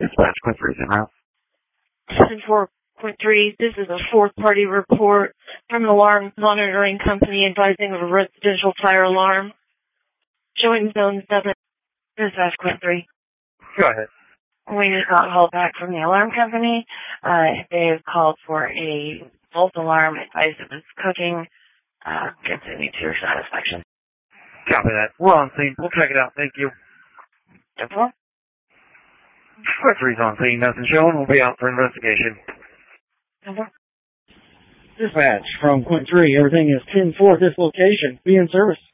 Dispatch, Quint 3, route. 4.3, this is a fourth-party report from an alarm monitoring company advising of a residential fire alarm. Showing zone 7, dispatch Quint 3. Go ahead. We just got a call back from the alarm company. They have called for a false alarm, advised of it's cooking. Continue to your satisfaction. Copy that. We're on scene. We'll check it out. Thank you. Therefore? Quint 3's on scene. Nothing showing. We'll be out for investigation. Dispatch from Quint 3. Everything is 10-4 at this location. Be in service.